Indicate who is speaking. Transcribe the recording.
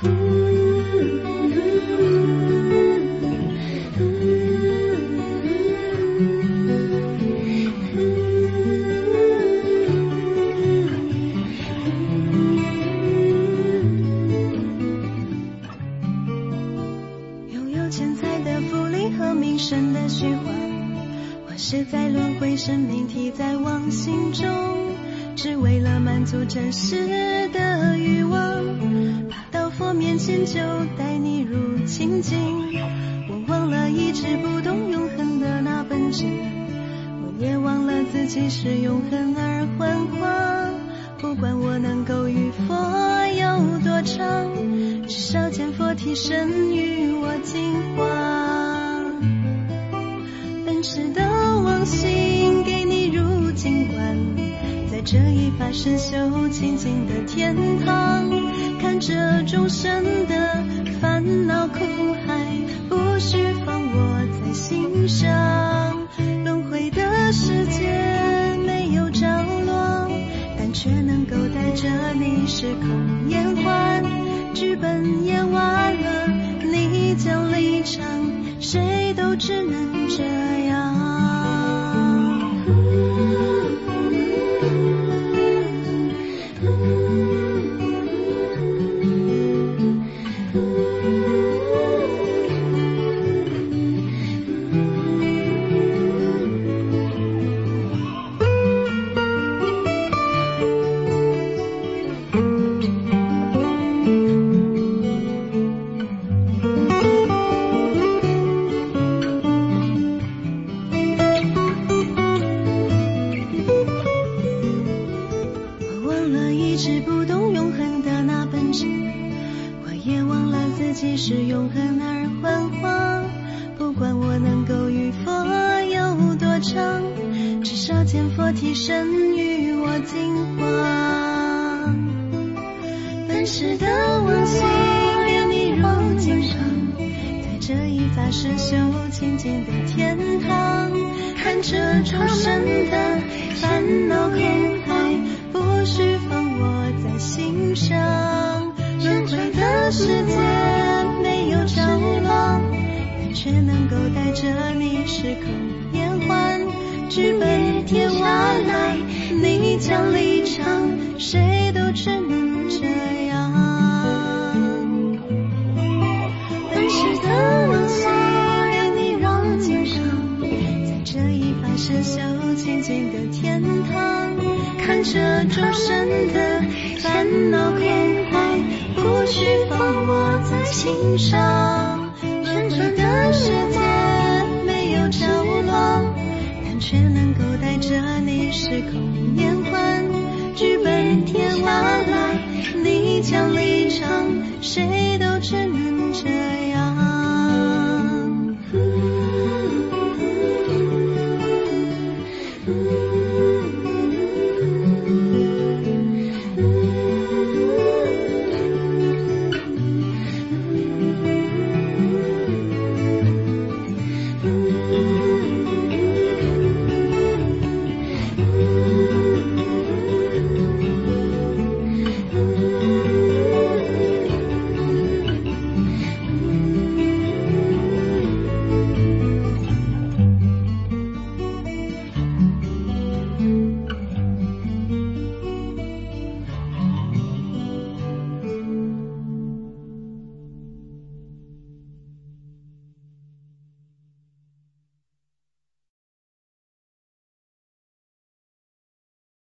Speaker 1: 是在轮回，生命体在妄心中，只为了满足真实的欲望。爬到佛面前就带你入清净，我忘了一直不动永恒的那本质，我也忘了自己是永恒而幻化。不管我能够与佛有多长，至少见佛提升与我净化。本质的妄心给你入境观，在这一法身修清净的天堂，看着众生的烦恼苦海，不需放我在心上。轮回的世界没有着落，但却能够带着你时空延缓。剧本演完了，你将离场，谁都只能这样。是永恒而幻化，不管我能够与佛有多长，至少见佛提升与我净化。本时的妄心给你入境上，在这一法身修清净的天堂，看着众生的烦恼苦海，不需放我在心上。轮回的世界没有着落，但却能够带着你时空延缓。剧本填完了，你将离场，谁都只能这样。本时的妄心给你入境上，在这一法身修清净的天堂，看着众生的烦恼苦海，不需放我在心上。轮回的世界没有着落，但却能够带着你时空延缓。剧本填完了，你将离场，谁